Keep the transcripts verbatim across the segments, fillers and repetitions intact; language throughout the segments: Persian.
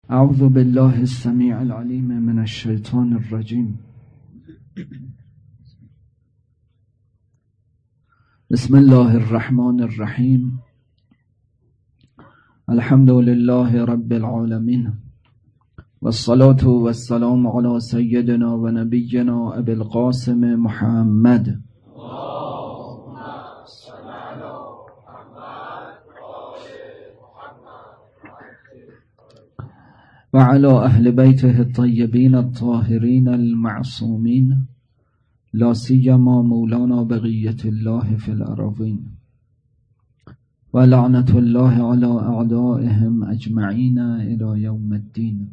اعوذ بالله السمیع العلیم من الشیطان الرجیم. بسم الله الرحمن الرحیم. الحمد لله رب العالمین والصلاة والسلام على سیدنا و نبینا ابی القاسم محمد و علی اهل بیته الطیبین الطاهرین المعصومین لا سیما مولانا بقیة الله فی الأراضین و لعنة الله علی اعدائهم اجمعین الی یوم الدین.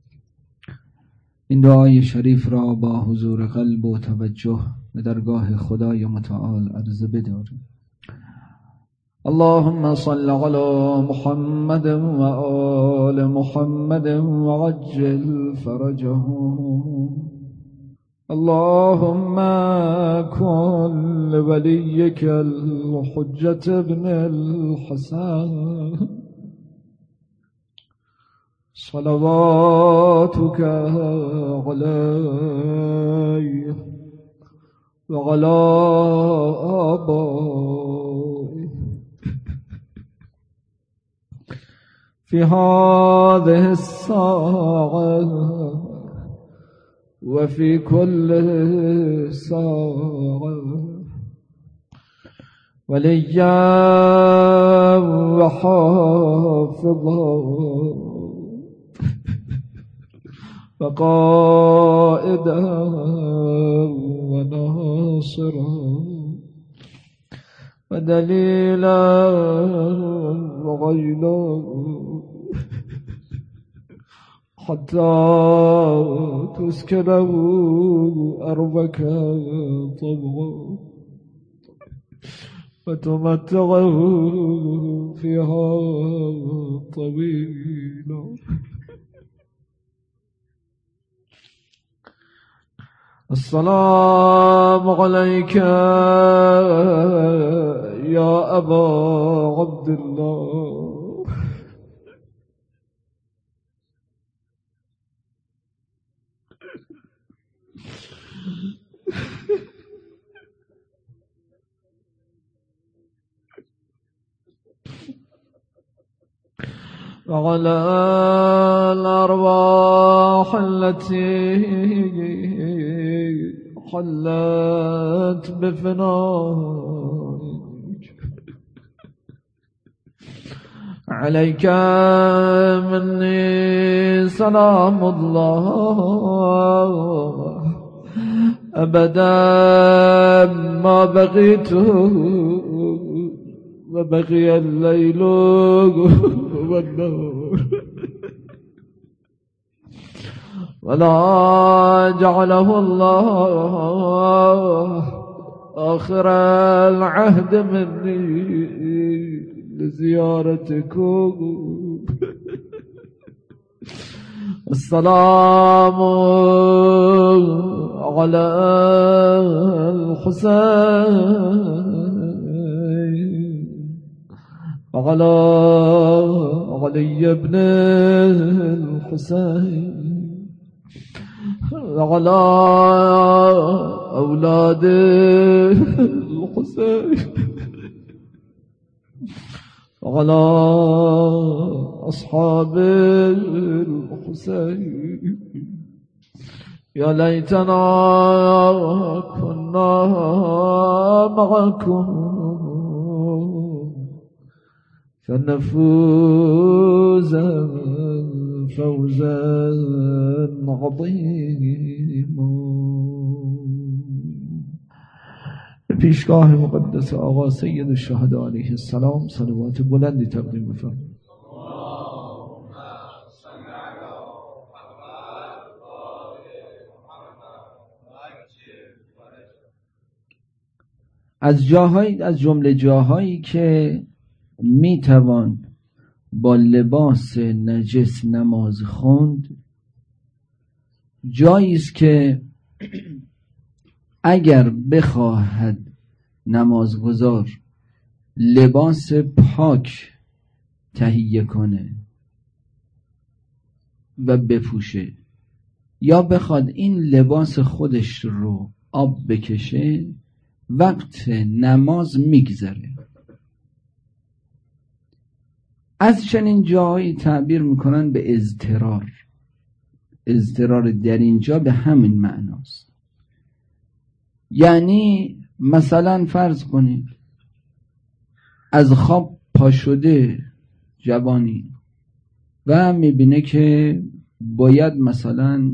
این دعای شریف را با حضور قلب و توجه به درگاه خدای متعال عرض بداریم. اللهم صل على محمد و آل محمد وعجل فرجهم. اللهم كن لوليك الحجة ابن الحسن صلواتك عليه وعلى آبائه في هذه الساعة وفي كل ساعة وليا وحافظا وقائدا وناصرا ودليلا وغيلا حتى تسكنه أرضك طوعا وتمتعه فيها طويلا. السلام عليك يا أبا عبد الله وعلى الأرواح التي حلت بفنائك. عليك مني سلام الله أبدا ما بقيت وبقي الليل والنهار ولا جعله الله آخر العهد مني لزيارتكم. السلام على الحسين وعلى علي بن الحسين وعلى أولاد الحسين وعلى أصحاب الحسين. يا ليتنا كنا معكم فنفوز فوزا عظيما. پیشگاه مقدس آقا سید الشهدا علیه السلام صلوات بلندی تقدیم بفرمایید. از جاهایی از جمله جاهایی که می توان با لباس نجس نماز خوند، جایی است که اگر بخواهد نمازگزار لباس پاک تهیه کنه و بپوشه یا بخواد این لباس خودش رو آب بکشه، وقت نماز میگذره. از چنین جایی تعبیر میکنن به اضطرار. اضطرار در اینجا به همین معناست. یعنی مثلا فرض کنید از خواب پا شده جوانی و میبینه که باید مثلا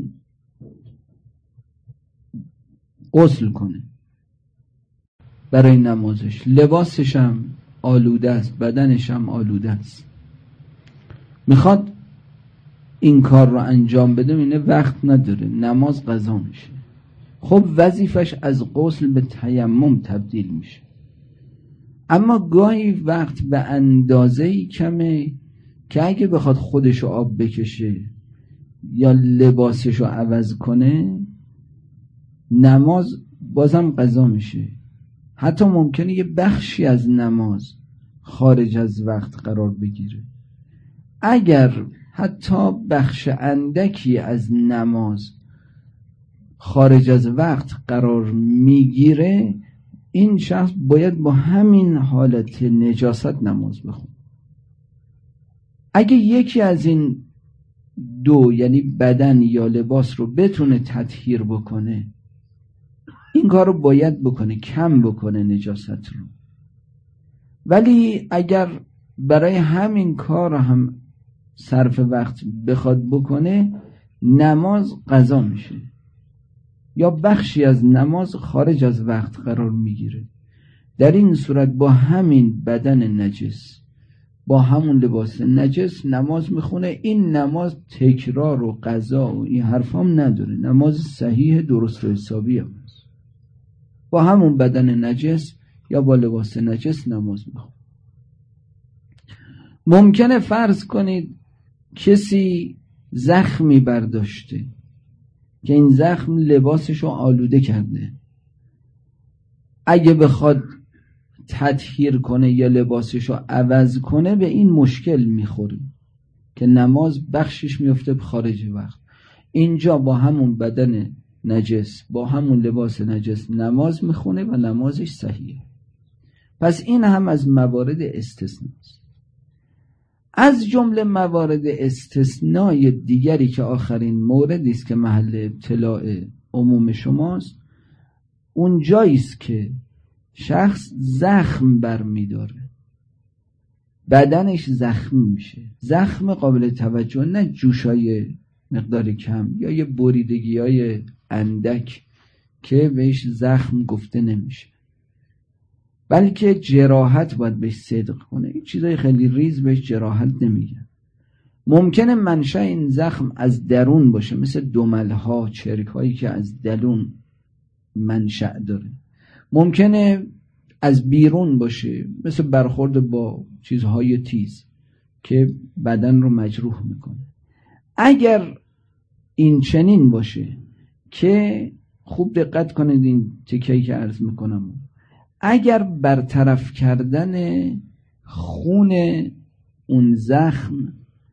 غسل کنه برای نمازش، لباسش هم آلوده است، بدنش هم آلوده است، میخواد این کار رو انجام بده، اینه وقت نداره، نماز قضا میشه. خب وظیفش از غسل به تیمم تبدیل میشه. اما گاهی وقت به اندازه‌ای کمه که اگه بخواد خودشو آب بکشه یا لباسشو عوض کنه، نماز بازم قضا میشه. حتی ممکنه یه بخشی از نماز خارج از وقت قرار بگیره. اگر حتی بخش اندکی از نماز خارج از وقت قرار میگیره، این شخص باید با همین حالت نجاست نماز بخونه. اگه یکی از این دو، یعنی بدن یا لباس رو بتونه تطهیر بکنه، این کار رو باید بکنه، کم بکنه نجاست رو. ولی اگر برای همین کار هم صرف وقت بخواد بکنه، نماز قضا میشه یا بخشی از نماز خارج از وقت قرار میگیره. در این صورت با همین بدن نجس، با همون لباس نجس نماز میخونه. این نماز تکرار و قضا و این حرفام نداره، نماز صحیح درست و حسابی هم هست. با همون بدن نجس یا با لباس نجس نماز میخونه. ممکنه فرض کنید کسی زخمی برداشته که این زخم لباسشو آلوده کرده. اگه بخواد تطهیر کنه یا لباسشو عوض کنه، به این مشکل میخوره که نماز بخشش میفته به خارج وقت. اینجا با همون بدن نجس، با همون لباس نجس نماز میخونه و نمازش صحیحه. پس این هم از موارد استثناست. از جمله موارد استثنای دیگری که آخرین موردی است که محل ابتلاع عموم شماست، اون جایی است که شخص زخم برمیداره، بدنش زخمی میشه. زخم قابل توجه، نه جوشای مقدار کم یا یه بریدگی های اندک که بهش زخم گفته نمیشه، بلکه جراحت باید بهش صدق کنه. این چیزای خیلی ریز بهش جراحت نمیگن. ممکنه منشأ این زخم از درون باشه، مثل دملها، چرک هایی که از درون منشأ داره. ممکنه از بیرون باشه، مثل برخورد با چیزهای تیز که بدن رو مجروح میکنه. اگر این چنین باشه که خوب دقت کنید این تکه‌ای که عرض میکنم، اگر برطرف کردن خون اون زخم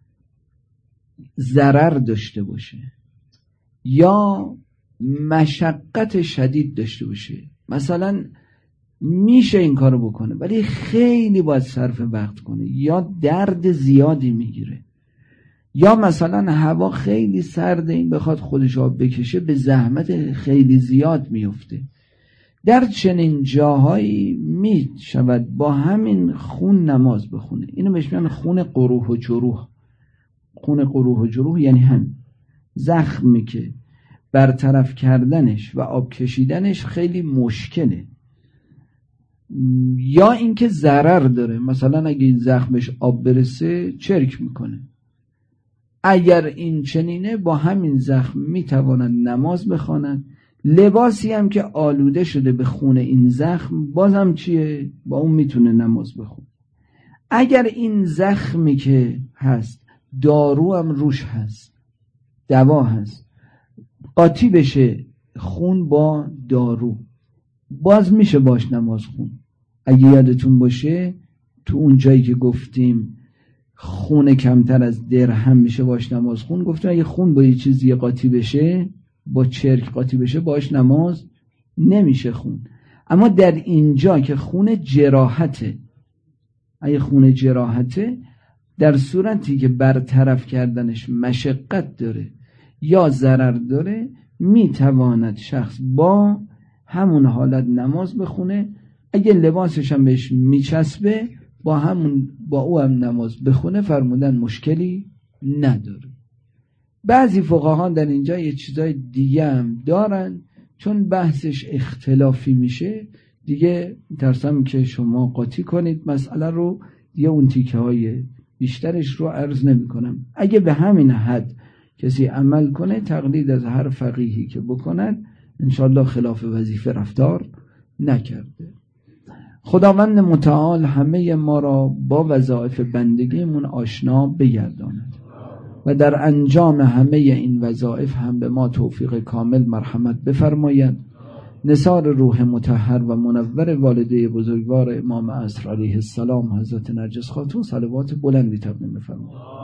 ضرر داشته باشه یا مشقت شدید داشته باشه، مثلا میشه این کارو بکنه ولی خیلی باید صرف وقت کنه، یا درد زیادی میگیره، یا مثلا هوا خیلی سرده، این بخواد خودش آب بکشه به زحمت خیلی زیاد میفته، در چنین جاهایی می شود با همین خون نماز بخونه. اینو بهش میگن خون قروح و جروح. خون قروح و جروح یعنی هم زخمی که برطرف کردنش و آب کشیدنش خیلی مشکله، یا اینکه ضرر داره. مثلا اگه این زخمش آب برسه چرک میکنه. اگر این چنینه با همین زخم میتوانند نماز بخوانند. لباسی هم که آلوده شده به خون این زخم بازم چیه؟ با اون میتونه نماز بخونه. اگر این زخمی که هست دارو هم روش هست، دوا هست، قاطی بشه خون با دارو، باز میشه باش نماز خون. اگه یادتون باشه تو اون جایی که گفتیم خون کمتر از درهم میشه باش نماز خون. گفتن اگه خون با یه چیزی قاطی بشه، با چرک قاطی بشه، باش نماز نمیشه خون. اما در اینجا که خون جراحته، اگه خون جراحته در صورتی که برطرف کردنش مشقت داره یا ضرر داره، میتواند شخص با همون حالت نماز بخونه. اگه لباسش هم بهش میچسبه با همون با او هم نماز بخونه، فرمودن مشکلی نداره. بعضی فقها در اینجا یه چیزای دیگه هم دارن، چون بحثش اختلافی میشه دیگه ترسم که شما قاطی کنید مسئله رو، دیگه اون تیکه های بیشترش رو عرض نمی کنم. اگه به همین حد کسی عمل کنه، تقلید از هر فقیهی که بکند، انشالله خلاف وظیفه رفتار نکرده. خداوند متعال همه ما را با وظایف بندگیمون آشنا بگرداند و در انجام همه این وظایف هم به ما توفیق کامل مرحمت بفرماید. نثار روح مطهر و منور والده بزرگوار امام عصر علیه السلام حضرت نرجس خاتون صلوات بلندی تقدیم بفرمایید.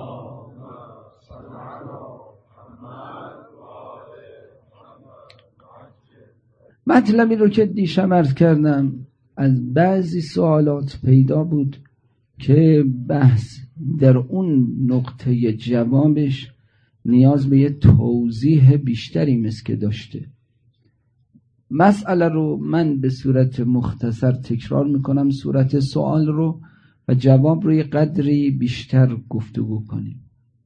مطلبی رو که دیشب عرض کردم، از بعضی سوالات پیدا بود که بحث در اون نقطه جوابش نیاز به یه توضیح بیشتری مثل که داشته. مسئله رو من به صورت مختصر تکرار میکنم، صورت سوال رو، و جواب رو یه قدری بیشتر گفتگو کنیم.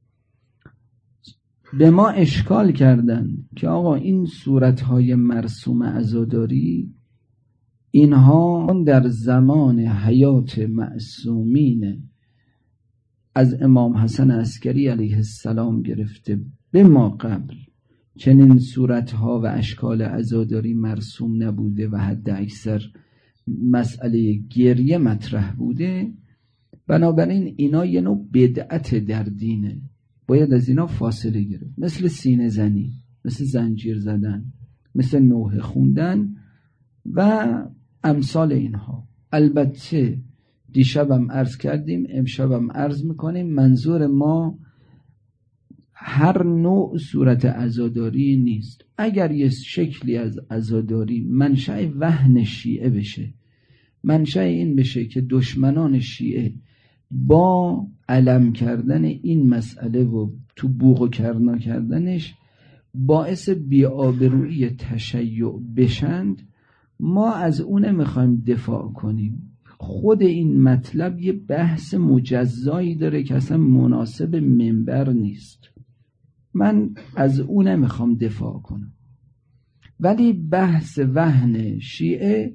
به ما اشکال کردن که آقا این صورتهای مرسوم عزاداری، اینها در زمان حیات معصومین از امام حسن عسکری علیه السلام گرفته به ما قبل چنین صورتها و اشکال عزاداری مرسوم نبوده و حد اکثر مسئله گریه مطرح بوده. بنابراین اینا یه نوع بدعت در دینه، باید از اینا فاصله گرفت، مثل سینه زنی، مثل زنجیر زدن، مثل نوحه خوندن و امثال اینها. البته دیشبم عرض کردیم، امشبم عرض میکنیم، منظور ما هر نوع صورت عزاداری نیست. اگر یه شکلی از عزاداری منشأ وهن شیعه بشه، منشأ این بشه که دشمنان شیعه با علم کردن این مسئله و تو بوق و کرنا کردنش باعث بی‌آبرویی تشیع بشند، ما از اون میخوایم دفاع کنیم. خود این مطلب یه بحث مجزایی داره که اصلا مناسب منبر نیست، من از اون میخوام دفاع کنم. ولی بحث وهن شیعه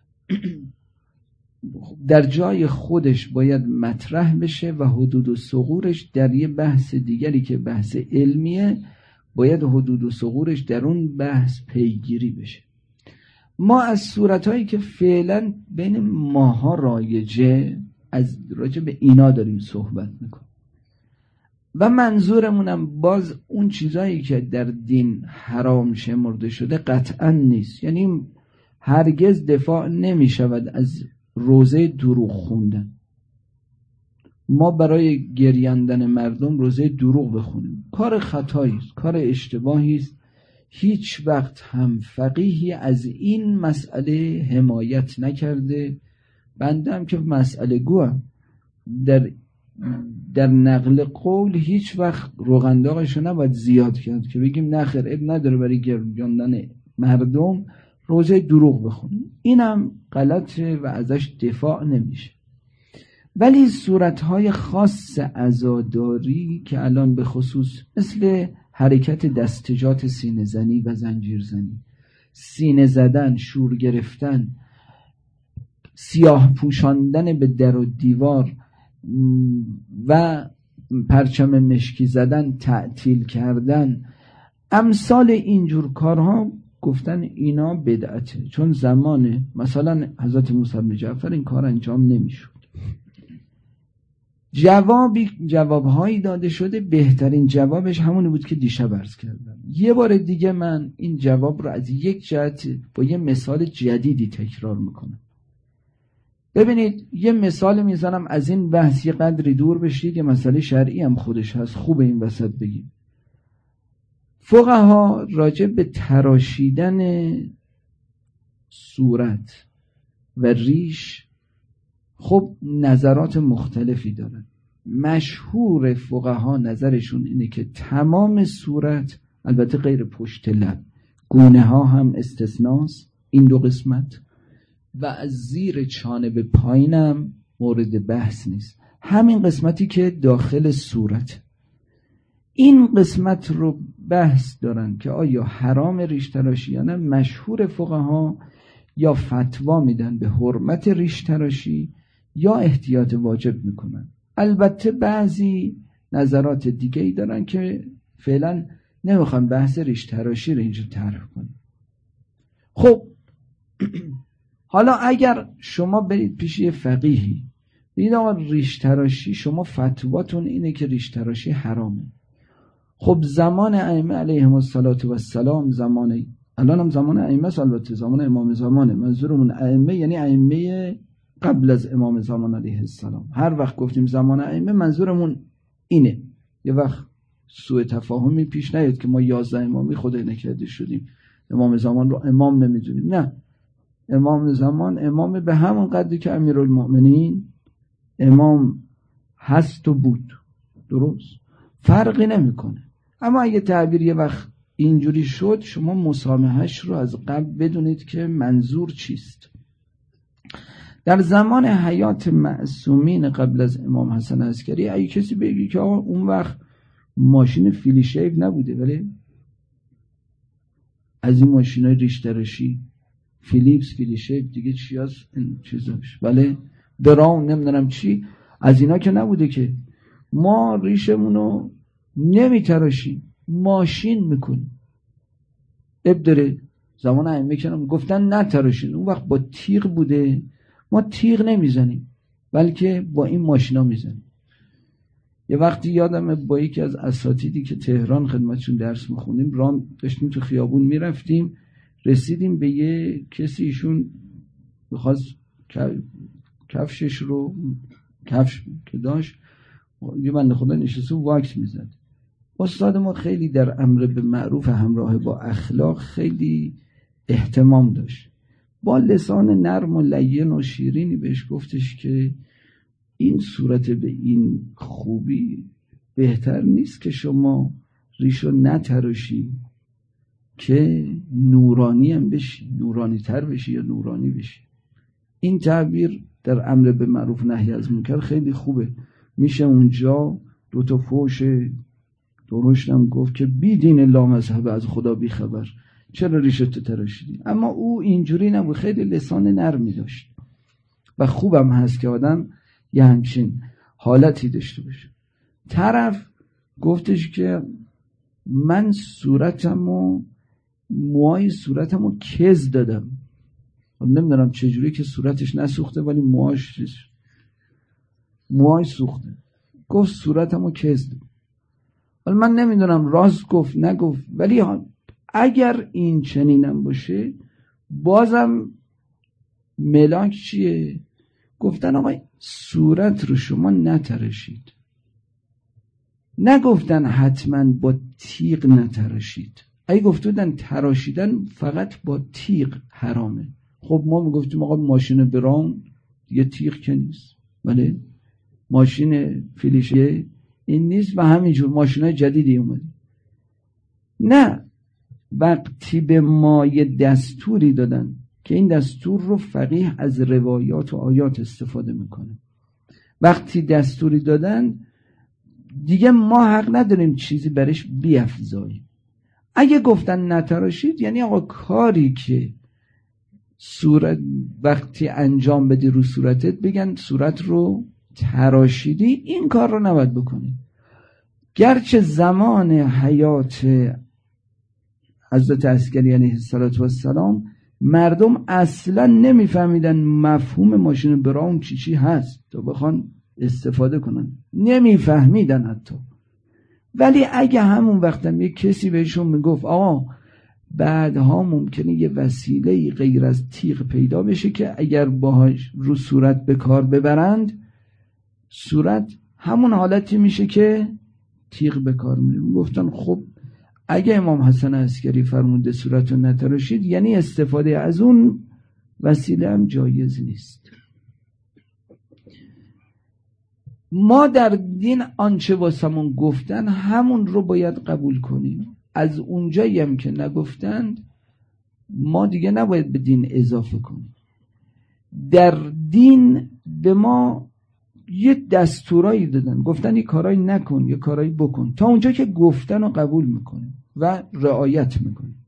در جای خودش باید مطرح بشه و حدود و ثغورش در یه بحث دیگری که بحث علمیه باید حدود و ثغورش در اون بحث پیگیری بشه. ما از صورتهایی که فعلا بین ماها رایجه از راجع به اینا داریم صحبت میکنیم و منظورمونم باز اون چیزایی که در دین حرام شمرده شده قطعا نیست. یعنی هرگز دفاع نمی شود از روزه دروغ خوندن. ما برای گریاندن مردم روزه دروغ بخونیم کار خطایی است، کار اشتباهی است. هیچ وقت هم فقیهی از این مسئله حمایت نکرده. بنده هم که مسئله گوام در در نقل قول هیچ وقت روغنداغشو نباید زیاد کرد که بگیم نخیر اب نداره برای گریاندن مردم روزه دروغ بخونیم. اینم غلطه و ازش دفاع نمیشه. ولی صورتهای خاص عزاداری که الان به خصوص مثل حرکت دستجات سینه زنی و زنجیر زنی، سینه زدن، شور گرفتن، سیاه پوشاندن به در و دیوار و پرچم مشکی زدن، تعطیل کردن، امثال اینجور کارها گفتن اینا بدعته. چون زمان مثلا حضرت موسی بن جعفر این کار انجام نمیشد. جوابی جوابهایی داده شده، بهترین جوابش همونی بود که دیشب عرض کردم. یه بار دیگه من این جواب رو از یک جهت با یه مثال جدیدی تکرار میکنم. ببینید یه مثال میزنم از این بحث یه قدری دور بشید، یه مسئله شرعی هم خودش هست، خوب این وسط بگیم. فقها راجع به تراشیدن صورت و ریش خب نظرات مختلفی دارن. مشهور فقها نظرشون اینه که تمام صورت، البته غیر پشت لب، گونه ها هم استثناست، این دو قسمت، و از زیر چانه به پایینم مورد بحث نیست، همین قسمتی که داخل صورت، این قسمت رو بحث دارن که آیا حرام ریش تراشی یا نه. مشهور فقها یا فتوا میدن به حرمت ریش تراشی یا احتیاط واجب میکنن. البته بعضی نظرات دیگه ای دارن که فعلا نمیخوام بحث ریش تراشی رو اینجا طرح کنیم. خب حالا اگر شما برید پیش یه فقیهی بگید آقا ریش تراشی، شما فتواتون اینه که ریش تراشی حرامه. خب زمان ائمه علیهم السلام، زمان الان هم زمان ائمه است، البته زمان امام زمانه، منظورمون ائمه یعنی ائمه قبل از امام زمان علیه السلام. هر وقت گفتیم زمان ائمه منظورمون اینه، یه وقت سوء تفاهمی پیش نیاد که ما یازده امامی خدای نکرده شدیم امام زمان رو امام نمیدونیم. نه، امام زمان امام به همون قدری که امیرالمؤمنین امام هست و بود، درست، فرقی نمیکنه. اما اگه تعبیر یه وقت اینجوری شد، شما مسامحهش رو از قبل بدونید که منظور چیست. در زمان حیات معصومین قبل از امام حسن عسکری اگه کسی بگی که آقا اون وقت ماشین فیلی شیو نبوده، ولی از این ماشینای ریش تراشی فیلیپس، فیلی شیو دیگه چی هست این چیزاش، ولی براون نمیدونم چی، از اینا که نبوده که ما ریشمونو نمی تراشیم، ماشین میکنیم. اب داره زمان ائمه کنم گفتن نتراشین، اون وقت با تیغ بوده، ما تیغ نمیزنیم بلکه با این ماشینا میزنیم. یه وقتی یادمه با یکی از اساتیدی که تهران خدمتشون درس میخونیم، راه داشتیم تو خیابون میرفتیم، رسیدیم به یه کسی، ایشون بخواست کفشش رو، کفش که داشت یه بنده خدا نشسته واکس میزد. استاد ما خیلی در امر به معروف همراه با اخلاق خیلی اهتمام داشت، با لسان نرم و لین و شیرینی بهش گفتش که این صورت به این خوبی بهتر نیست که شما ریشو نتراشی که نورانی هم بشی، نورانی تر بشی یا نورانی بشی. این تعبیر در امر به معروف نهی از منکر خیلی خوبه. میشه اونجا دو تا فوش درشتم گفت که بی دین لا مذهب، از خدا بی خبر، چرا ریشتو تراشیدی؟ اما او اینجوری نبود، خیلی لسان نرمی داشت و خوبم هست که آدم یه همچین حالتی داشته باشه. طرف گفتش که من صورتمو، موهای صورتمو کز دادم. نمیدونم چجوری که صورتش نسوخته ولی موهاش موهای سوخته. گفت صورتمو کز دادم. ولی من نمیدونم راست گفت نگفت، ولی اگر این چنینم باشه بازم ملاک چیه؟ گفتن آقا صورت رو شما نتراشید، نگفتن حتما با تیغ نتراشید. اگه گفتن تراشیدن فقط با تیغ حرامه، خب ما میگفتیم آقا ماشین براون یه تیغ که نیست، ولی ماشین فیلیشه این نیست و همینجور ماشینای جدیدی اومده. نه، وقتی به ما یه دستوری دادن که این دستور رو فقیه از روایات و آیات استفاده میکنه، وقتی دستوری دادن دیگه ما حق نداریم چیزی برش بیافزاییم. اگه گفتن نتراشید یعنی آقا کاری که صورت وقتی انجام بدی رو صورتت بگن صورت رو تراشیدی، این کار رو نباید بکنی. گرچه زمان حیات حضرت عسکری علیه السلام مردم اصلا نمیفهمیدن مفهوم ماشین براون چی چی هست تا بخوان استفاده کنن، نمیفهمیدن حتی. ولی اگه همون وقتم یک کسی بهشون میگفت آقا بعدها ممکنه یه وسیله غیر از تیغ پیدا بشه که اگر باهاش رو صورت به کار ببرند، صورت همون حالتی میشه که تیغ به کار میره. گفتن خب اگه امام حسن عسکری فرموده صورت رو نتراشید، یعنی استفاده از اون وسیله هم جایز نیست. ما در دین آنچه واسمون گفتن همون رو باید قبول کنیم. از اونجایی هم که نگفتند ما دیگه نباید به دین اضافه کنیم. در دین به ما یه دستورایی دادن، گفتن یه کارایی نکن، یه کارایی بکن، تا اونجا که گفتن رو قبول میکنیم و رعایت میکنیم.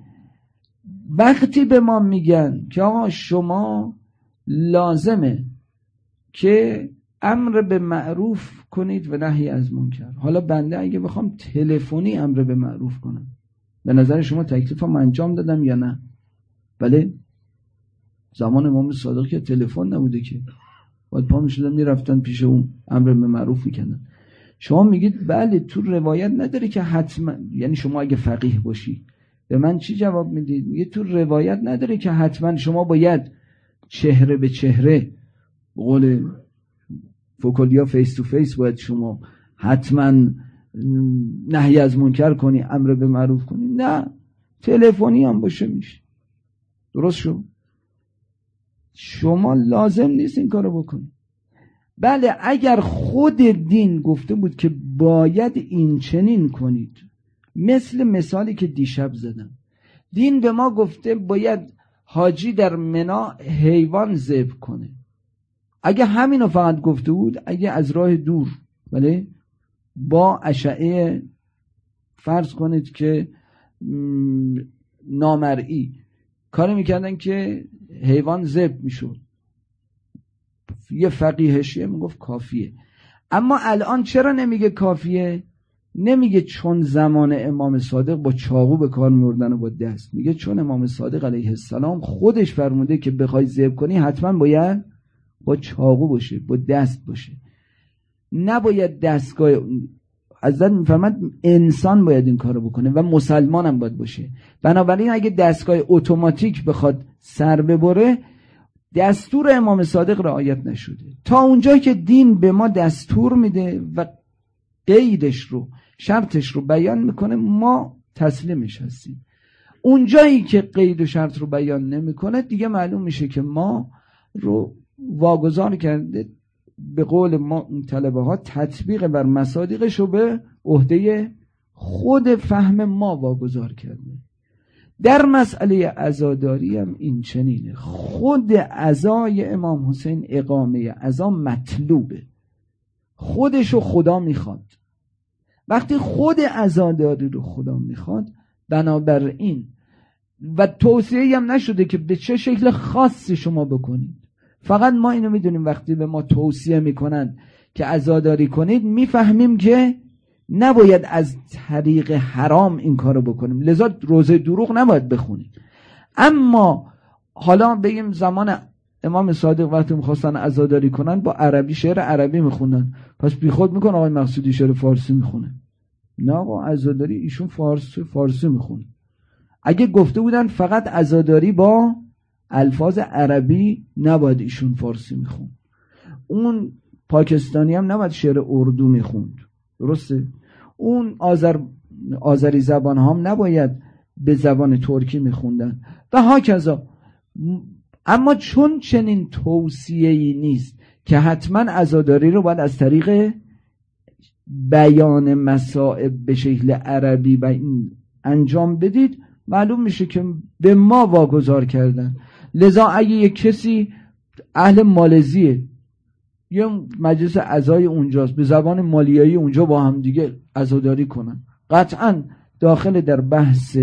وقتی به ما میگن که آقا شما لازمه که امر به معروف کنید و نهی از منکر، حالا بنده اگه بخوام تلفنی امر به معروف کنم، به نظر شما تکلیفم انجام دادم یا نه؟ بله، زمان امام صادق که تلفن نبوده که باید پا میشدن میرفتن پیش اون امر به معروف میکنن. شما میگید بله تو روایت نداره که حتما، یعنی شما اگه فقیه باشی به من چی جواب میدید؟ میگه تو روایت نداره که حتما شما باید چهره به چهره، به قول فوکولیا فیس تو فیس باید شما حتما نهی از منکر کنی، امر به معروف کنی. نه، تلفنی هم باشه میشه. درست شو؟ شما لازم نیست این کارو بکنی. بله اگر خود دین گفته بود که باید این چنین کنید، مثل مثالی که دیشب زدم، دین به ما گفته باید حاجی در منا حیوان ذبح کنه، اگه همینو فقط گفته بود، اگه از راه دور بله با اشعه فرض کنید که نامرئی کاری میکردن که حیوان ذبح میشد، یه فقیه شیعه میگفت کافیه. اما الان چرا نمیگه کافیه؟ نمیگه چون زمان امام صادق با چاقو به کار می‌بردن و با دست، میگه چون امام صادق علیه السلام خودش فرموده که بخوای ذبح کنی حتما باید با چاقو باشه، با دست باشه، نباید دستگاه. حضرت میفرماد انسان باید این کارو بکنه و مسلمان هم باید باشه. بنابراین اگه دستگاه اتوماتیک بخواد سر ببره، دستور امام صادق رعایت نشده. تا اونجایی که دین به ما دستور میده و قیدش رو، شرطش رو بیان میکنه، ما تسلیمش هستیم. اونجایی که قید و شرط رو بیان نمیکنه، دیگه معلوم میشه که ما رو واگذار کرده، به قول ما طلبه ها تطبیق بر مصادیقش رو به عهده خود فهم ما واگذار کرده. در مسئله عزاداری هم این چنینه. خود عزای امام حسین، اقامه عزا مطلوبه، خودشو خدا میخواد. وقتی خود عزاداری رو خدا میخواد، بنابراین و توصیه هم نشده که به چه شکل خاصی شما بکنید. فقط ما اینو میدونیم وقتی به ما توصیه میکنن که عزاداری کنید، میفهمیم که نباید از طریق حرام این کارو بکنیم، لذا روزه دروغ نباید بخونیم. اما حالا بگیم زمان امام صادق وقتی میخواستن عزاداری کنن با عربی، شعر عربی میخونن، پس بی خود میکنه آقای مقصودی شعر فارسی میخونه. نه آقا، عزاداری ایشون فارسی فارسی میخونه. اگه گفته بودن فقط عزاداری با الفاظ عربی، نباید ایشون فارسی میخون. اون پاکستانی هم نباید شعر اردو میخوند، درسته؟ اون آذر آذری زبان هم نباید به زبان ترکی میخوندن و هاکذا. اما چون چنین توصیه‌ای نیست که حتما عزاداری رو باید از طریق بیان مصائب به شکل عربی و انجام بدید، معلوم میشه که به ما واگذار کردن. لذا اگه یک کسی اهل مالزیه، یه مجلس عزای اونجاست، به زبان مالیایی اونجا با هم دیگه عزاداری کنن، قطعا داخل در بحث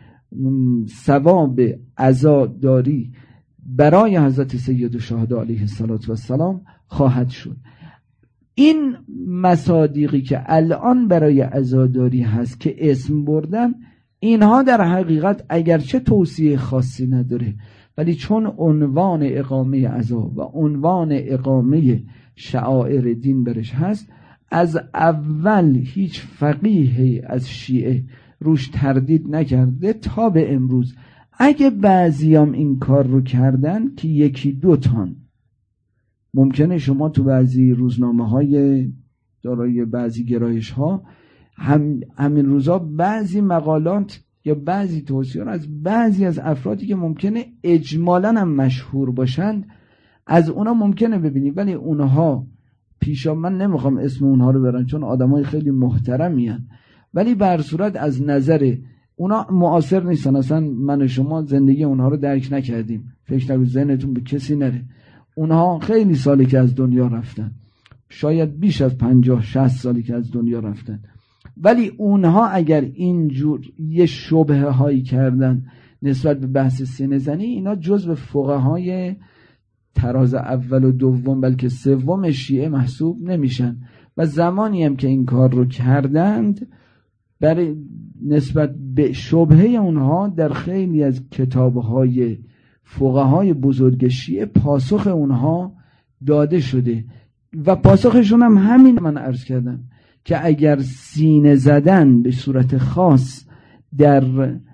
ثواب عزاداری برای حضرت سید الشهدا علیه السلام خواهد شد. این مصادیقی که الان برای عزاداری هست که اسم بردم، اینها در حقیقت اگرچه توصیه خاصی نداره، ولی چون عنوان اقامه عزا و عنوان اقامه شعائر دین برش هست، از اول هیچ فقیهی از شیعه روش تردید نکرده تا به امروز. اگه بعضیام این کار رو کردن که یکی دو تان، ممکنه شما تو بعضی روزنامه های دارای بعضی گرایش ها هم همین روزا بعضی مقالات یا بعضی توصیات از بعضی از افرادی که ممکنه اجمالاً هم مشهور باشند از اونا ممکنه ببینید، ولی اونها پیشا، من نمیخوام اسم اونها رو برن چون آدمای خیلی محترمی هن، ولی بر صورت از نظر اونا معاصر نیستن، اصلا من و شما زندگی اونها رو درک نکردیم، فکر نکنید ذهنتون به کسی نره. اونها خیلی سالی که از دنیا رفتن، شاید بیش از پنجاه شصت سالی که از دنیا رفتن، ولی اونها اگر اینجور یه شبهه هایی کردن نسبت به بحث سینه زنی، اینا جزو فقهای تراز اول و دوم بلکه سوم شیعه محسوب نمیشن و زمانی هم که این کار رو کردند برای نسبت به شبهه اونها در خیلی از کتابهای فقهای بزرگ شیعه پاسخ اونها داده شده و پاسخشون هم همین من عرض کردم که اگر سینه زدن به صورت خاص در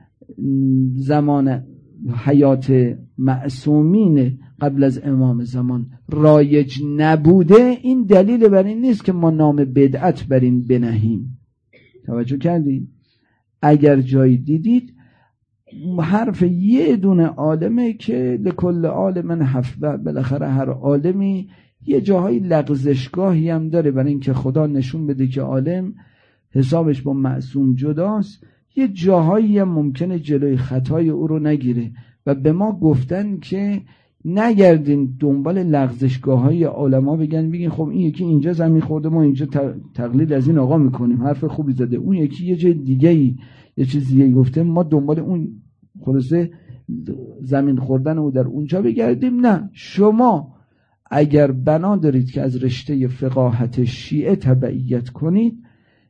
زمان حیات معصومین قبل از امام زمان رایج نبوده، این دلیل بر این نیست که ما نام بدعت بر این بنهیم. توجه کردید؟ اگر جایی دیدید حرف یه دونه عالمه که لکل عالم حفظه، بالاخره هر عالمی یه جاهای لغزشگاهی هم داره برای اینکه خدا نشون بده که عالم حسابش با معصوم جداست، یه جاهایی هم ممکنه جلوی خطای او رو نگیره و به ما گفتن که نگردین دنبال لغزشگاه های علما بگن بگین خب این یکی اینجا زمین خورده ما اینجا تقلید از این آقا میکنیم، حرف خوبی زده، اون یکی یه جای دیگه ای یه چیز دیگه گفته ما دنبال اون خلاصه زمین خوردن او در اونجا بگردیم. نه، شما اگر بنا دارید که از رشته فقاهت شیعه تبعیت کنید،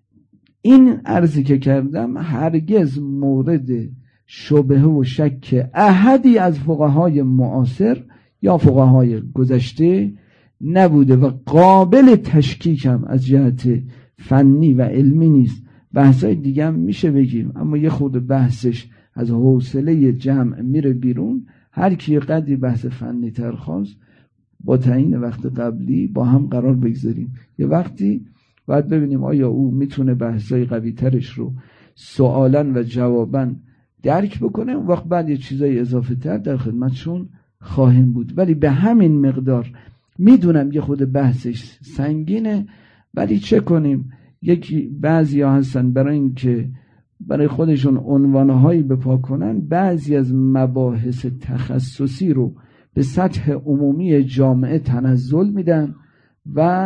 این عرضی که کردم هرگز مورد شبهه و شک احدی از فقهای معاصر یا فقهای گذشته نبوده و قابل تشکیک هم از جهت فنی و علمی نیست. بحثای دیگه هم میشه بگیم، اما یه خود بحثش از حوصله جمع میره بیرون. هر کی قدری بحث فنی تر خواست با تعیین وقت قبلی با هم قرار بگذاریم، یه وقتی باید ببینیم آیا او میتونه بحثای قوی ترش رو سوالاً و جواباً درک بکنه، اون وقت بعد یه چیزای اضافه تر در خدمتشون خواهیم بود. ولی به همین مقدار میدونم یه خود بحثش سنگینه، ولی چه کنیم، یکی بعضی ها هستن برای اینکه برای خودشون عنوانهایی بپا کنن بعضی از مباحث تخصصی رو به سطح عمومی جامعه تنزل میدن و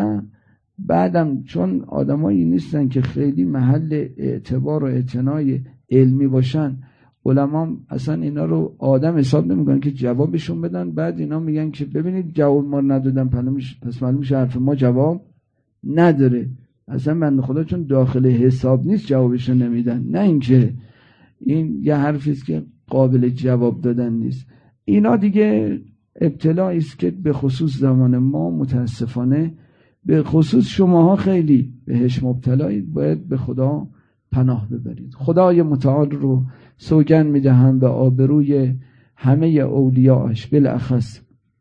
بعدم چون آدمایی نیستن که خیلی محل اعتبار و اعتنای علمی باشن، علما اصلا اینا رو آدم حساب نمیکنن که جوابشون بدن. بعد اینا میگن که ببینید جواب ما ندادن، پس معلوم میشه حرف ما جواب نداره. اصلا بنده خدا چون داخل حساب نیست جوابش نمیدن، نه اینکه این یه حرفی است که قابل جواب دادن نیست. اینا دیگه ابتلایی است که به خصوص زمان ما متاسفانه به خصوص شماها خیلی بهش مبتلایید، باید به خدا پناه ببرید. خدای متعال رو سوگند میدهم به آبروی همه اولیاءش، بالاخص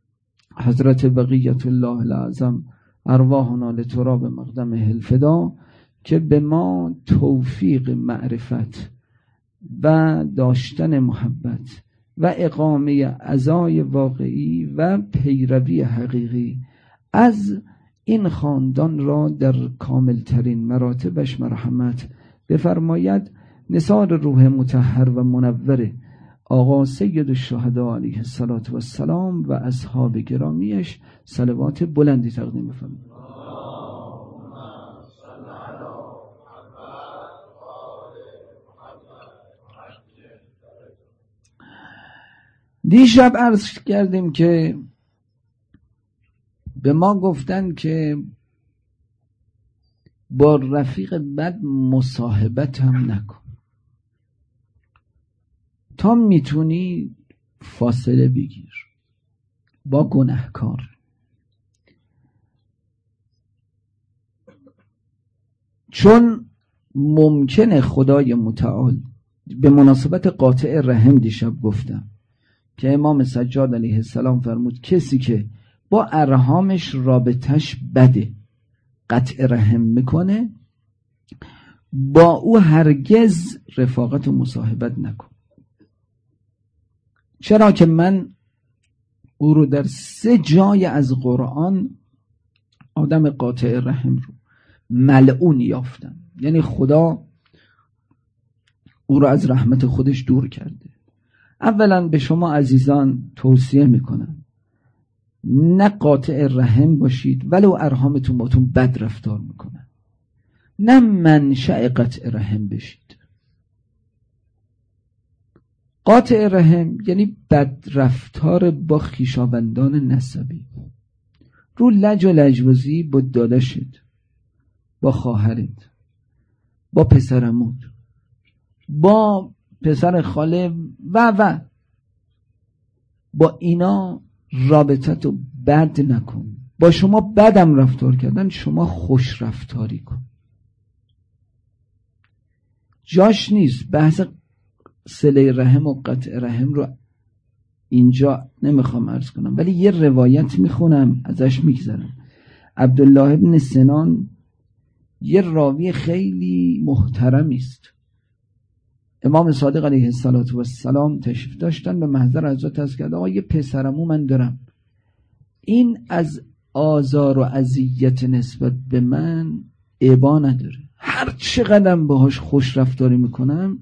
حضرت بقیت الله العظم ارواحنا لتراب مقدمه الفدا، که به ما توفیق معرفت و داشتن محبت و اقامه عزای واقعی و پیروی حقیقی از این خاندان را در کاملترین مراتبش مرحمت بفرماید. نثار روح مطهر و منور آقا سید الشهدا علیه السلام و اصحاب گرامیش صلوات بلندی تقدیم بفرمایید. دیشب عرض کردیم که به ما گفتن که با رفیق بد مصاحبت هم نکن، تا میتونی فاصله بگیر با گناهکار. چون ممکنه خدای متعال به مناسبت قاطع رحم دیشب گفتم که امام سجاد علیه السلام فرمود کسی که با ارحامش رابطش بده قطع رحم میکنه با او هرگز رفاقت و مصاحبت نکن. چرا که من او رو در سه جای از قرآن آدم قاطع رحم رو ملعون یافتم، یعنی خدا او رو از رحمت خودش دور کرده. اولا به شما عزیزان توصیه میکنم نه قاطع رحم باشید ولو ارحامتون باتون بد رفتار میکنن، نه منشأ قطع رحم بشید. قاطع رحم یعنی بد رفتار با خویشاوندان نسبی، رو لج و لجبازی با داداشت، با خواهرت، با پسرعموت، با پسر خاله و و با اینا رابطتو بد نکن. با شما بدم رفتار کردن شما خوش رفتاری کن. جاش نیست بحث صله رحم و قطع رحم رو اینجا نمیخوام عرض کنم، ولی یه روایت میخونم ازش میگذرم. عبدالله ابن سنان یه راوی خیلی محترمی است. امام صادق علیه السلام تشریف داشتن به محضر حضرت عرض کرد آقا یه پسرمو من دارم، این از آزار و اذیت نسبت به من ابا نداره، هر چقدرم باهاش خوش رفتاری میکنم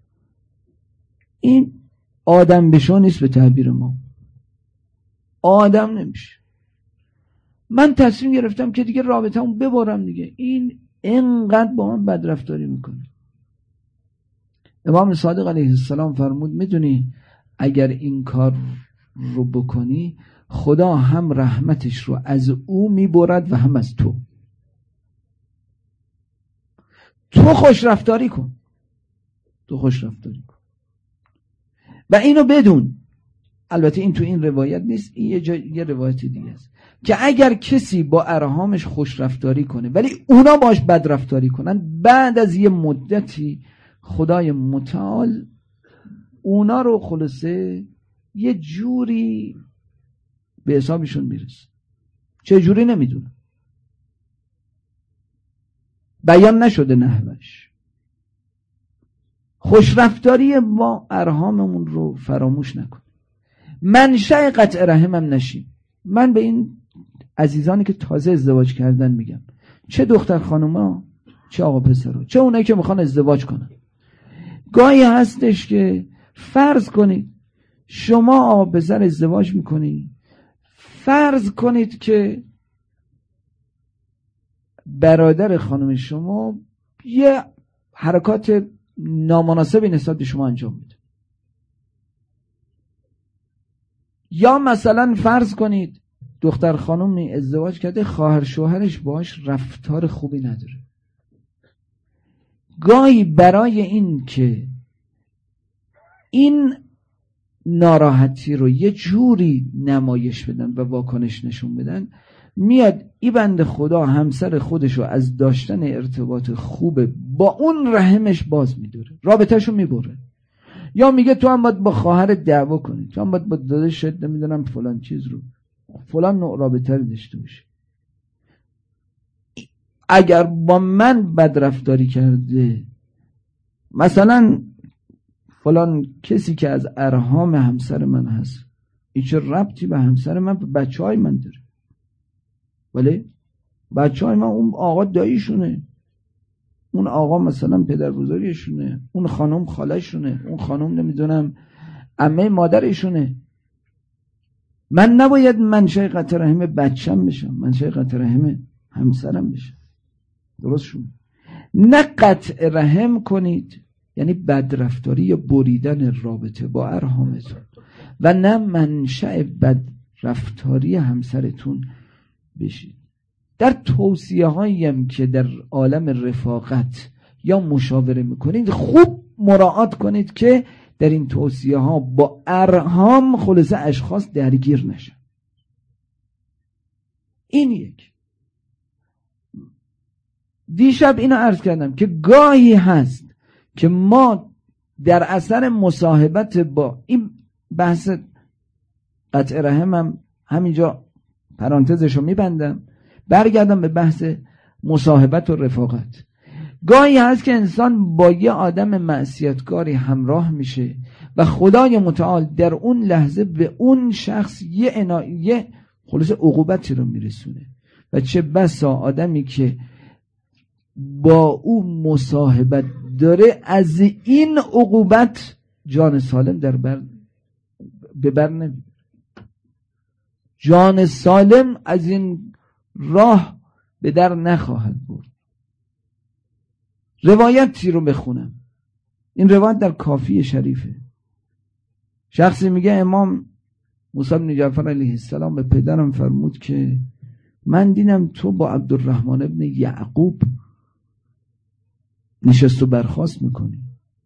این آدم بشو نیست، به تعبیر ما آدم نمیشه. من تصمیم گرفتم که دیگه رابطه‌مو ببرم دیگه، این اینقدر با من بد رفتاری میکنه. امام صادق علیه السلام فرمود میدونی اگر این کار رو بکنی خدا هم رحمتش رو از او میبرد و هم از تو. تو خوش رفتاری کن، تو خوش رفتاری کن و اینو بدون. البته این تو این روایت نیست، این یه, جا... یه روایت دیگه است که اگر کسی با ارحامش خوش رفتاری کنه ولی اونا باش بد رفتاری کنن، بعد از یه مدتی خدای متعال اونا رو خلاصه یه جوری به حسابشون میرسه. چه جوری نمیدونم، بیان نشده نحوش. خوشرفتاری با ارحاممون رو فراموش نکن. منشأ قطع رحمم نشیم. من به این عزیزانی که تازه ازدواج کردن میگم، چه دختر خانوما چه آقا پسرها، چه اونایی که میخوان ازدواج کنن، گاهی هستش که فرض کنید شما آقا پسر ازدواج میکنی، فرض کنید که برادر خانم شما یه حرکات نامناسبی نسبت به شما انجام میده، یا مثلا فرض کنید دختر خانمی ازدواج کرده خواهر شوهرش باهاش رفتار خوبی نداره. گاهی برای این که این ناراحتی رو یه جوری نمایش بدن و واکنش نشون بدن، میاد ای بنده خدا همسر خودش رو از داشتن ارتباط خوب با اون رحمش باز میداره، رابطهشو میبره، یا میگه تو هم باید با خواهر دعوا کنی، تو هم باید با داداشت نمیدونم فلان چیز رو فلان نوع رابطه رو داشته باشه. اگر با من بد رفتاری کرده، مثلا فلان کسی که از ارحام همسر من هست، این چه ربطی به همسر من، به بچه های من داره؟ ولی بچه های من اون آقا داییشونه، اون آقا مثلا پدر بزرگشونه، اون خانم خالهشونه، اون خانم نمیدونم عمه مادرشونه. من نباید منشأ قطع رحم بچم بشم، منشأ قطع رحم همسرم بشم. درست شد؟ نه قطع رحم کنید یعنی بدرفتاری یا بریدن رابطه با ارحامتون، و نه منشأ بدرفتاری همسرتون بشید. در توصیه هاییم که در عالم رفاقت یا مشاوره میکنید خوب مراعات کنید که در این توصیه ها با ارحام خلاصه اشخاص درگیر نشن. این یک. دیشب اینو عرض کردم که گاهی هست که ما در اثر مصاحبت با این بحث قطع رحم هم همینجا پرانتزشو میبندم، برگردم به بحث مصاحبت و رفاقت. گاهی هست که انسان با یه آدم معصیتکاری همراه میشه و خدای متعال در اون لحظه به اون شخص یه انا... یه خلاص عقوبتی رو میرسونه و چه بسا آدمی که با او مصاحبت داره از این عقوبت جان سالم در بر به بر نمیاد. جان سالم از این راه به در نخواهد برد. روایتی رو بخونم، این روایت در کافی شریفه. شخصی میگه امام موسی بن جعفر علیه السلام به پدرم فرمود که من دیدم تو با عبدالرحمن ابن یعقوب نشست و برخاست میکنی.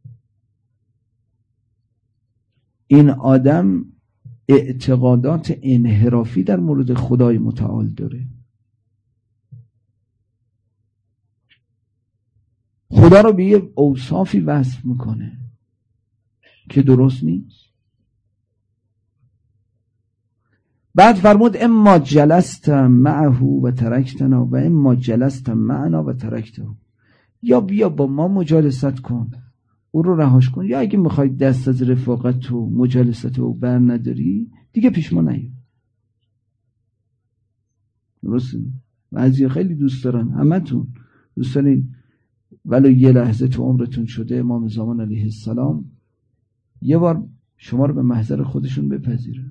این آدم اعتقادات انحرافی در مورد خدای متعال داره. خدا رو به یه اوصافی وصف میکنه که درست نیست. بعد فرمود اما جلست معه و ترکتنا و اما جلست معنا و ترکته، یا بیا با ما مجالست کن او رو رهاش کن، یا اگه میخوای دست از رفاقت و مجالست او بر نداری دیگه پیش ما نیا. درسته؟ بعضی خیلی دوست دارن، همتون دوست دارین ولو یه لحظه تو عمرتون شده امام زمان علیه السلام یه بار شما رو به محضر خودشون بپذیرن.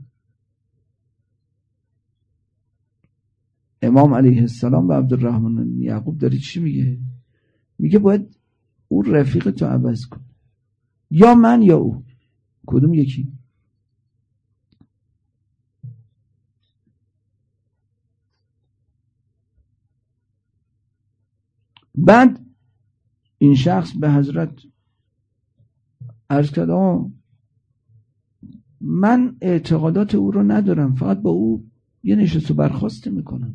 امام علیه السلام و عبدالرحمن یعقوب داری چی میگه؟ میگه باید اون رفیق تو عوض کن، یا من یا او، کدوم یکی؟ بعد این شخص به حضرت عرض کرد آه من اعتقادات او رو ندارم، فقط با او یه نشست و برخاسته میکنم.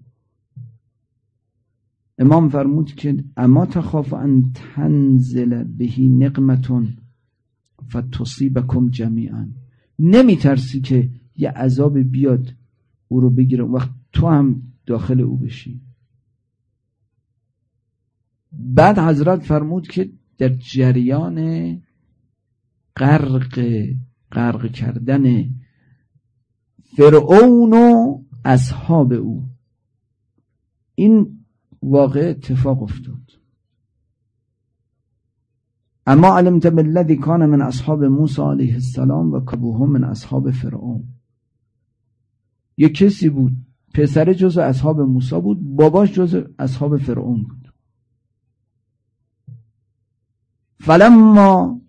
امام فرمود که اما تخاف ان تنزل بهی نقمتون فتصیبکم جمیعا، نمی ترسی که یه عذاب بیاد او رو بگیره وقت تو هم داخل او بشی؟ بعد حضرت فرمود که در جریان غرق غرق کردن فرعون و اصحاب او این واقع اتفاق افتاد. اما علمت بالذی کان من اصحاب موسی علیه السلام و کبوهم من اصحاب فرعون، یک کسی بود پسر جزء اصحاب موسی بود، باباش جزء اصحاب فرعون بود. فلما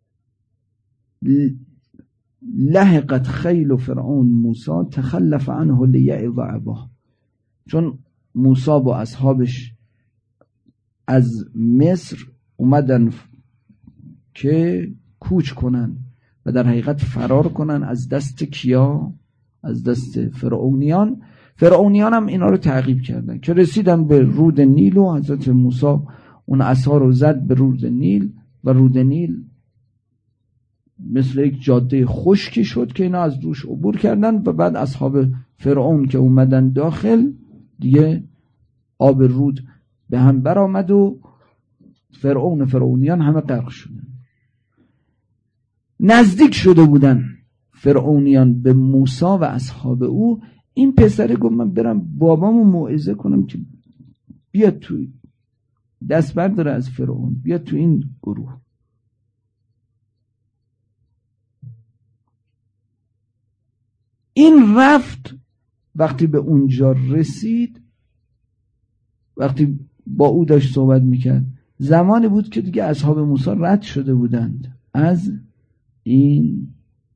لحقت خیل فرعون موسی تخلف عنه لیعظ اباه، چون موسی با اصحابش از مصر اومدن که کوچ کنن و در حقیقت فرار کنن از دست کیا؟ از دست فرعونیان. فرعونیان هم اینا رو تعقیب کردن که رسیدن به رود نیل و حضرت موسی اون عصا رو زد به رود نیل و رود نیل مثل یک جاده خشکی شد که اینا از روش عبور کردن و بعد اصحاب فرعون که اومدن داخل دیگه آب رود به هم برآمد و فرعون و فرعونیان همه غرق شدن. نزدیک شده بودن فرعونیان به موسی و اصحاب او. این پسره گفت من برم بابامو موعظه کنم که بیاد توی دست برداره از فرعون، بیاد تو این گروه. این رفت، وقتی به اونجا رسید، وقتی با او داشت صحبت میکرد، زمانی بود که دیگه اصحاب موسی رد شده بودند از این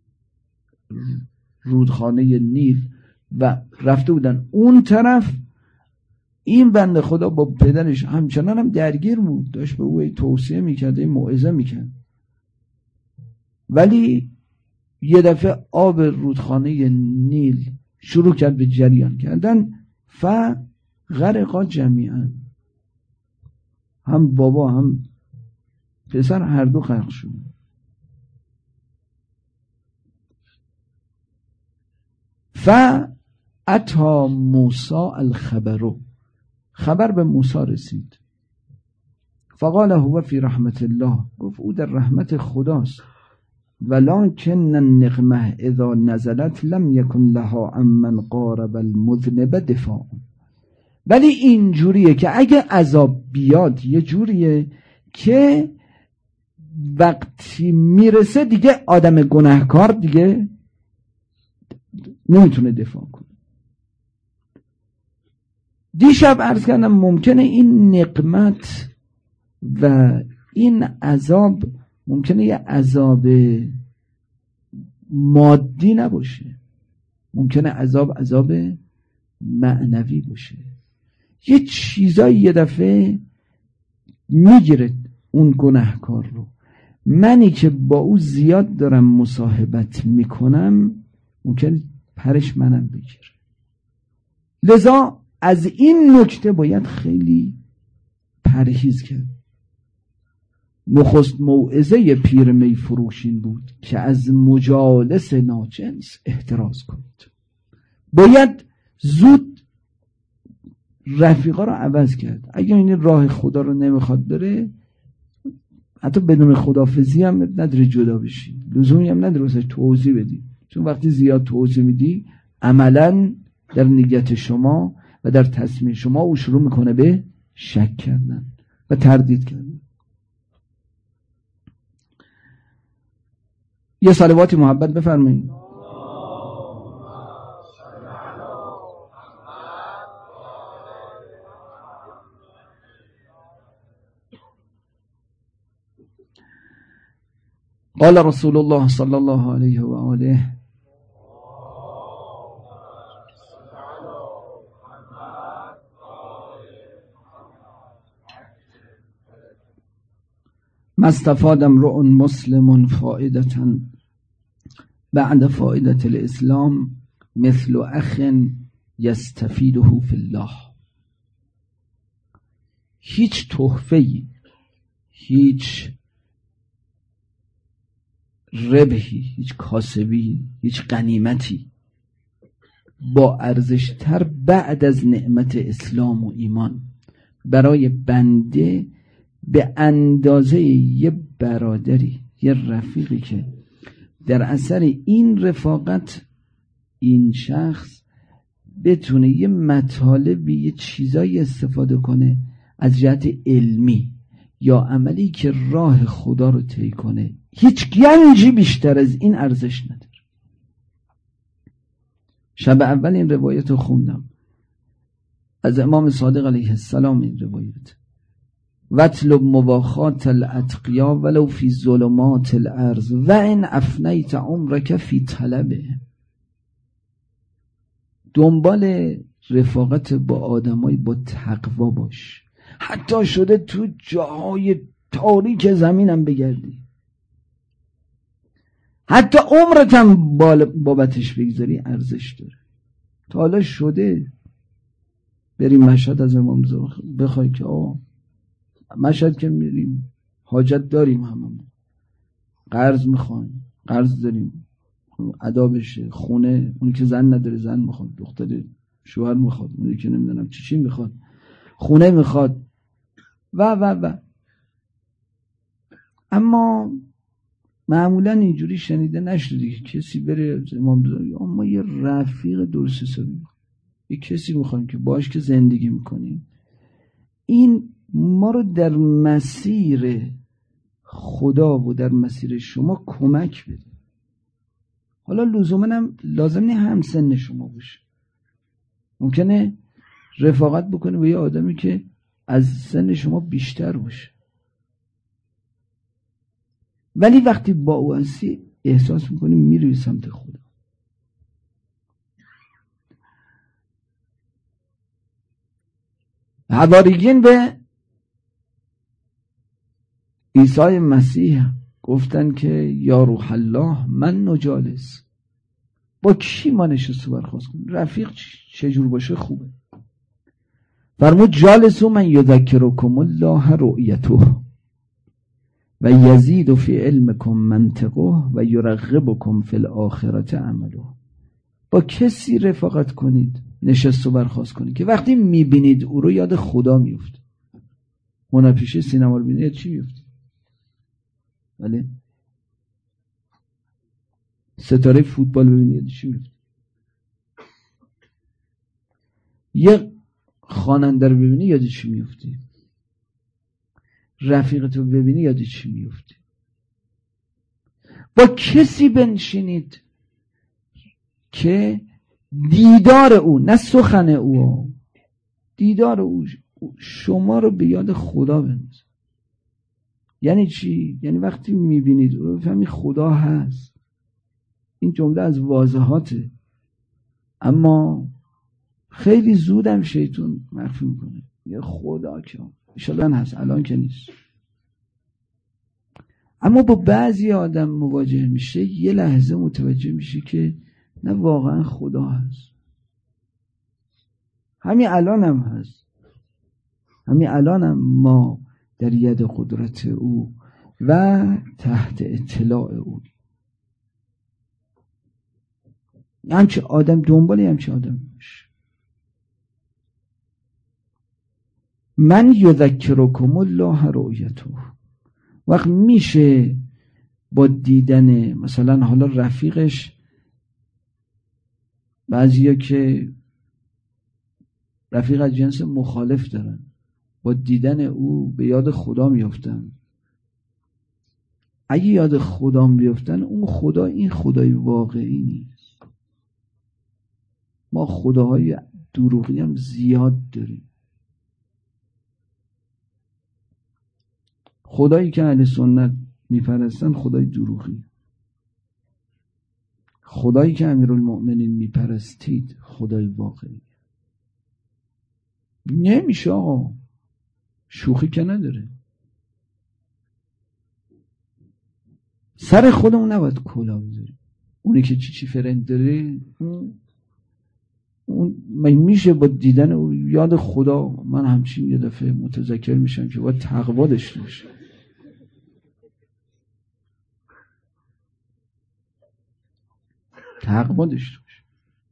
رودخانه نیل و رفته بودن اون طرف. این بنده خدا با پدرش همچنان هم درگیر بود، داشت به او توصیه میکرد، موعظه میکرد، ولی یه دفعه آب رودخانه نیل شروع کرد به جریان کردن. فغرقا جمیعا، هم بابا هم پسر هر دو غرق شدن. فاتی موسی الخبر، خبر به موسی رسید. فقال هو فی رحمت الله، گفت او در رحمت خداست. ولکن النقمه اذا نزلت لم یکن لها عمن قارب المذنب دفاع. ولی این جوریه که اگه عذاب بیاد یه جوریه که وقتی میرسه دیگه آدم گناهکار دیگه نمیتونه دفاع کنه. دیشب عرض کردم ممکنه این نقمت و این عذاب ممکنه یه عذاب مادی نباشه، ممکنه عذاب عذاب معنوی باشه. یه چیزایی یه دفعه میگیره اون گناهکار رو. منی که با او زیاد دارم مصاحبت میکنم ممکنه پرش منم بگیره. لذا از این نکته باید خیلی پرهیز کرد. نخست موعظه پیر می فروشین بود که از مجالس ناجنس احتراز کنید. باید زود رفیقا رو عوض کرد. اگه این راه خدا رو نمیخواد بره، حتی بدون خدافزی هم نداره جدا بشی، لزومی هم نداره واسه توضیح بدی، چون وقتی زیاد توضیح میدی عملا در نیت شما و در تصمیم شما او شروع میکنه به شک کردن و تردید کردن. یه صلواتی محبت بفرمایید. قال رسول الله صلی الله علیه و آله ما استفاد امرؤ مسلم فائدة بعد فائدة الاسلام مثل اخ یستفیده فی الله. هیچ تحفه‌ای، هیچ ربحی، هیچ کاسبی، هیچ غنیمتی با ارزشتر بعد از نعمت اسلام و ایمان برای بنده به اندازه یه برادری، یه رفیقی که در اثر این رفاقت این شخص بتونه یه مطالبی، یه چیزایی استفاده کنه از جهت علمی یا عملی که راه خدا رو طی کنه، هیچ گنجی بیشتر از این ارزش نداره. شب اول این روایت رو خوندم از امام صادق علیه السلام. این روایت وَاطْلُبْ مُوَاخَاةَ الْأَتْقِیَاء وَلَوْ فِی ظُلُمَاتِ الْأَرْضِ وَإِنْ أَفْنَیْتَ عُمْرَکَ فِی طَلَبِهِ. دنبال رفاقت با آدمای با تقوا باش، حتی شده تو جاهای تاریک زمینم بگردی، حتی عمرت هم بابتش بگذاری ارزش داره. تا حالا شده بریم مشهد از امام رضا بخوای که آه مشهد که میریم حاجت داریم، هممون قرض میخوایم، قرض داریم ادا بشه، خونه اونی که زن نداره زن میخواد، دختر شوهر میخواد، اونی که نمیدونم چی چی میخواد، خونه میخواد و و و اما معمولا اینجوری شنیده نشده که کسی بره امام رضا اما یه رفیق درست حسابی، یه کسی میخوایم که باش که زندگی میکنیم، این ما رو در مسیر خدا و در مسیر شما کمک بده. حالا لزوما هم لازم نه هم سن شما باشه، ممکنه رفاقت بکنه با یه آدمی که از سن شما بیشتر باشه، ولی وقتی با او هستی احساس میکنی میری سمت خدا. حواریین به عیسی مسیح گفتن که یا روح الله من نجالس، با کی ما نشست و برخاست کنیم؟ رفیق چجور باشه خوبه. فرمود جالسو من یذکرکم الله رؤیته و یزید فی علمکم منطقه و یرغبکم فی الآخرة عمله. با کسی رفاقت کنید، نشست و برخاست کنید که وقتی میبینید او رو یاد خدا میفته. هنرپیشه سینما رو ببینید چی میفته؟ ولی ستاره فوتبال ببینید چی میفته؟ یه خواننده رو ببینی یاد چی میفتی؟ رفیقت رو ببینی یاد چی میفتی؟ با کسی بنشینید که دیدار او، نه سخن او، دیدار او شما رو به یاد خدا بندازه. یعنی چی؟ یعنی وقتی میبینید او رو بفهمید خدا هست. این جمله از واضحاته، اما خیلی زودم شیطان مخفی میکنه. یه خدا که انشالله هست، الان که نیست. اما با بعضی آدم مواجه میشه، یه لحظه متوجه میشه که نه، واقعا خدا هست. همین الان هم هست. همین الان هم ما در ید قدرت او و تحت اطلاع او. همچه آدم دنبالی همچه آدم میشه. من یذکرکم الله رؤیته. وقت میشه با دیدن مثلا حالا رفیقش، بعضیا که رفیق از جنس مخالف دارن، با دیدن او به یاد خدا میافتن. اگه یاد خدا بیفتن، اون خدا این خدای واقعی نیست. ما خداهای دروغی هم زیاد داریم. خدایی که اهل سنت میپرستن خدای دروغی. خدایی که امیرالمؤمنین میپرستید خدای واقعی. نمیشه آقا، شوخی که نداره. سر خودمون نباید کلا بذاریم. اونی که چی چی فرند داره، اون میشه با دیدن او یاد خدا. من همچین یه دفعه متذکر میشم که باید تقوا داشته باشه. تقوا داشته باشه.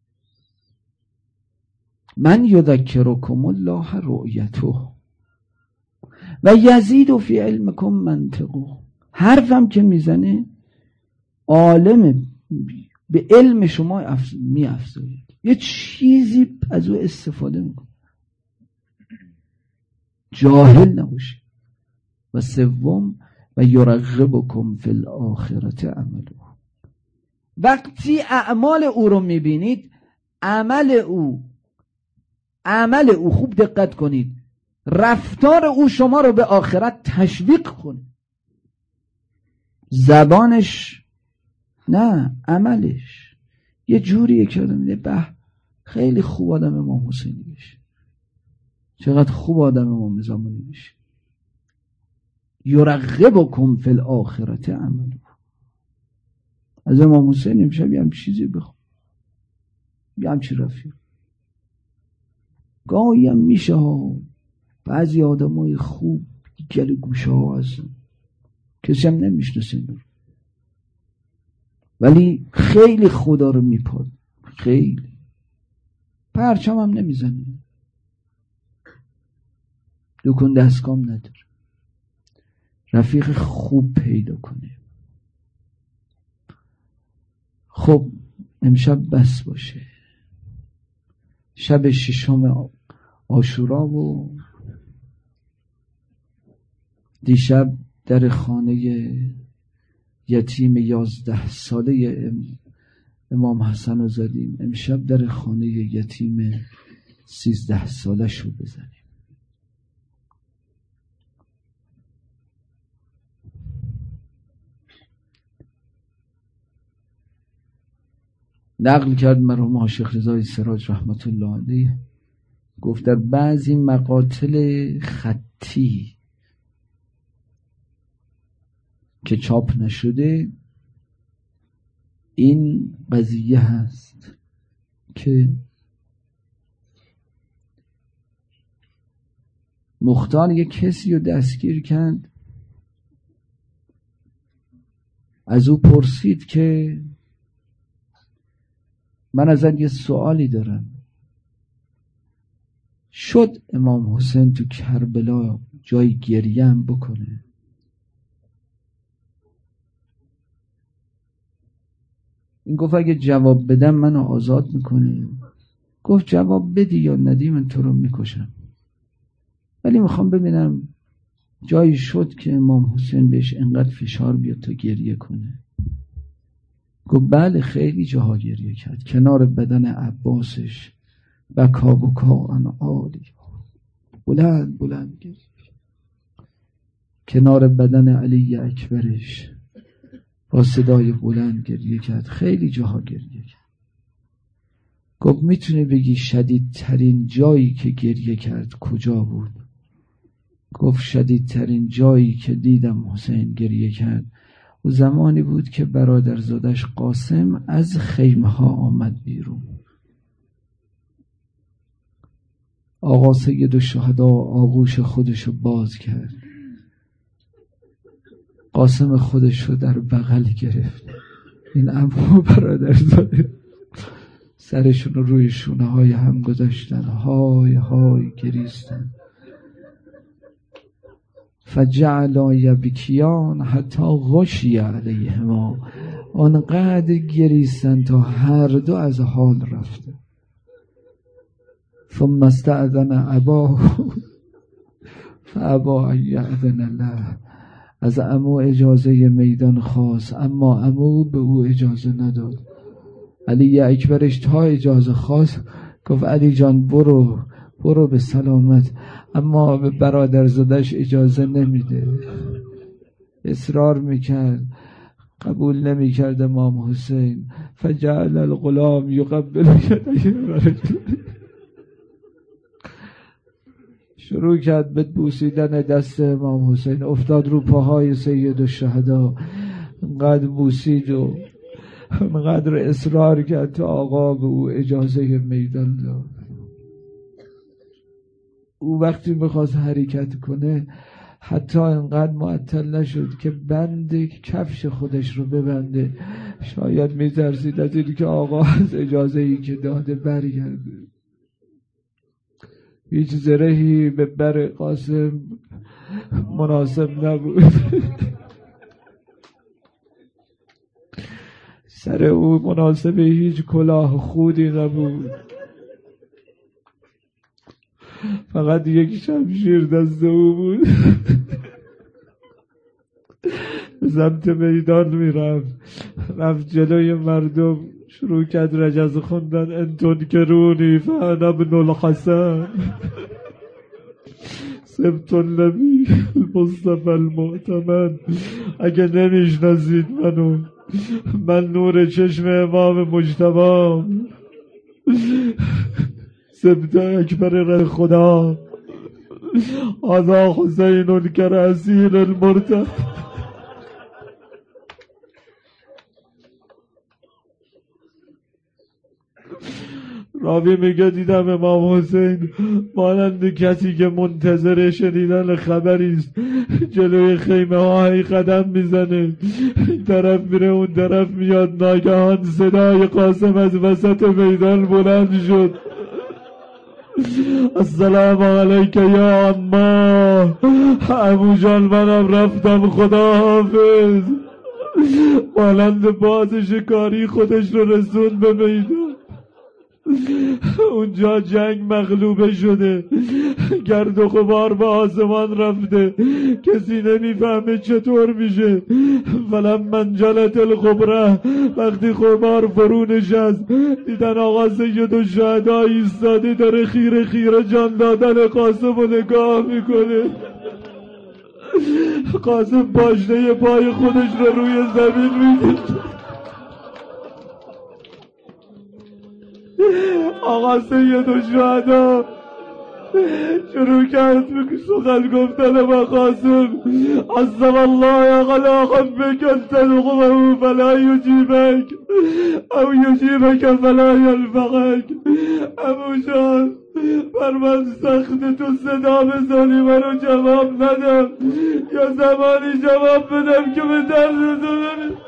من یذکرکم الله رؤیته و یزید فی علمکم منطقه. حرفم که میزنه عالم به علم شما می افزاید، یه چیزی از او استفاده میکنه. جاهل نباشه. و سوم و یرغبکم فی الآخرة عمله. وقتی اعمال او رو میبینید، عمل او عمل او خوب دقت کنید، رفتار او شما رو به آخرت تشویق کنه. زبانش نه، عملش یه جوریه که آدم میده به خیلی خوب آدم امام حسینی بشه، چقدر خوب آدم امام زمانی بشه. یرغبکم فی الآخرة عمله. از امام حسین امشب یه هم چیزی بخوام، یه هم چی رفیق. گاهی هم میشه ها، بعضی آدم های خوب گل گوشه ها هستن، کسی هم نمیشناسه اینو، ولی خیلی خدا رو میپاد، خیلی پرچم هم نمیزنه، دکون دستگام نداره. رفیق خوب پیدا کنه. خب امشب بس باشه، شب ششم عاشورا و دیشب در خانه یتیم یازده ساله امام حسن رو زدیم، امشب در خانه یتیم سیزده ساله شو بزنیم. نقل کرد مرحوم شیخ رضای سراج رحمت الله علیه، گفت در بعضی مقاتل خطی که چاپ نشده این قضیه هست که مختار یک کسی رو دستگیر کرد، از او پرسید که من ازت یه سوالی دارم، شد امام حسین تو کربلا جای گریه هم بکنه؟ این گفت اگه جواب بدم منو آزاد میکنی؟ گفت جواب بدی یا ندی من تو رو میکشم، ولی میخوام ببینم جایی شد که امام حسین بهش انقدر فشار بیاد تا گریه کنه. گفت بله خیلی جاها گریه کرد، کنار بدن عباسش بکا بکا ان عالی، بلند بلند گریه، کنار بدن علی اکبرش با صدای بلند گریه کرد، خیلی جاها گریه کرد. گفت میتونی بگی شدیدترین جایی که گریه کرد کجا بود؟ گفت شدیدترین جایی که دیدم حسین گریه کرد و زمانی بود که برادرزادش قاسم از خیمه ها آمد بیرون. آقا سید الشهدا آغوش خودشو باز کرد، قاسم خودشو در بغل گرفت، این عمو برادرزاده سرشون رو روی شونه های هم گذاشتن، های های گریستن. فجعلا یبکیان حتی غشی علیهما، آنقدر گریستن تا هر دو از حال رفته. ثم استأذن اباه فابا ان یأذن له، از عمو اجازه میدان خواست اما عمو به او اجازه نداد. علی اکبرش تا اجازه خواست گفت علی جان برو برو به سلامت، اما به برادرزادش اجازه نمیده. اصرار میکرد، قبول نمیکرد امام حسین. فجعل الغلام یقبل یدیه، شروع کرد به بوسیدن دست امام حسین، افتاد رو پاهای سید الشهدا، انقدر بوسید و انقدر اصرار کرد تا آقا به او اجازه میدان داد. او وقتی میخواست حرکت کنه حتی انقدر معطل نشد که بند کفش خودش رو ببنده، شاید میترسید از این که آقا از اجازه ای که داده برگرده. هیچ زرهی به بر قاسم مناسب نبود. سر او مناسب هیچ کلاه خودی نبود، فقط یک شمشیر دست او بود. به سمت میدان میرفت، رفت جلوی مردم شروع کرد رجز خوندن. انتون کرونی فانا ابن الحسن سبت النبی المصطفى المؤتمن، اگه نمیشناسید منو، من نور چشم امام مجتبی، سبت اکبر ره خدا، آذا حسین کراسیل المرتد. راوی میگه دیدم امام حسین مانند کسی که منتظر شنیدن خبری است جلوی خیمه های قدم میزنه، این طرف میره اون طرف میاد، ناگهان صدای قاسم از وسط میدان بلند شد. السلام علیک یا عما، عمو جان منم رفتم، خدا حافظ. مانند باز شکاری خودش رو رسون به میدان. اونجا جنگ مغلوبه شده، گرد و غبار به آسمان رفته، کسی نمیفهمه چطور میشه. فلما انجلت الغبره، وقتی غبار فرو نشست دیدن آقا سید الشهدا ایستاده داره خیره خیره جان دادن قاسم رو نگاه میکنه. قاسم پاشنه پای خودش رو روی زمین میگه. آقا سید الشهدا شروع کرد به سخن گفتن با قاسم. عزم الله غلا خبک تلقمه فلا یجیبک او یجیبک فلا ینفعک. ابو جان بر من سخت تو صدا بزنی منو جواب ندم یا زمانی جواب بدم که به درد تو برسم.